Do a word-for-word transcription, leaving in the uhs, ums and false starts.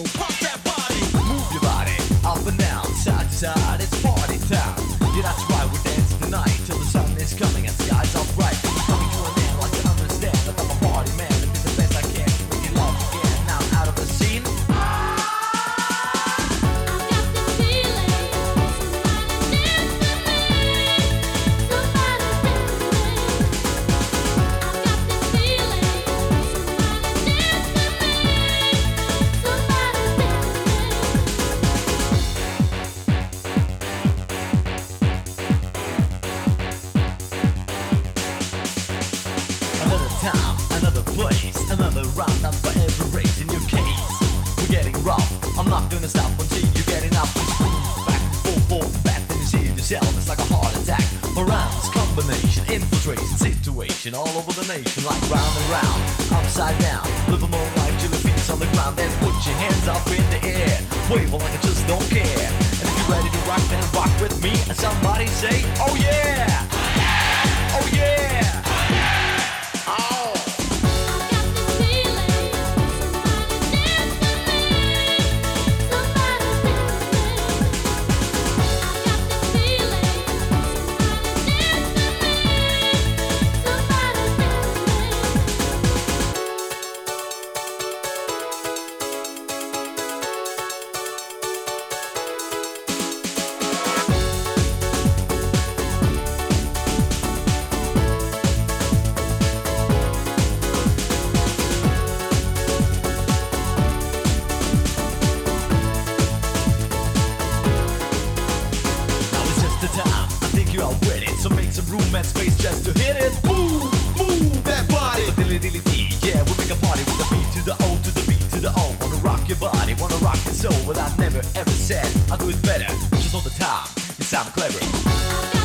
so pop that body. Move your body up and down, side to side, it's party time. Yeah, that's right, we're dancing tonight till the sun is coming and skies are bright. Coming to an end like you understand that I'm a party man and do the best I can to make you love again. Now out of the scene. Time, another place, another round up for every race in your case. We're getting rough, I'm not gonna stop until you get enough. Just move back, forth, forth, back, then you see it yourself, it's like a heart attack. Around this combination, infiltration, situation all over the nation, like round and round, upside down. Live a more life till your feet's on the ground, then put your hands up in the air, wave like I just don't care. And if you're ready to rock, then rock with me, and somebody say, oh yeah, oh yeah. So make some room and space just to hit it. Move, move that body. So dilly dilly dee, yeah, we make a party with the B to the O to the B to the O. Wanna rock your body, wanna rock your soul. But I've never ever said I'll do it better. Just all the time, you sound clever.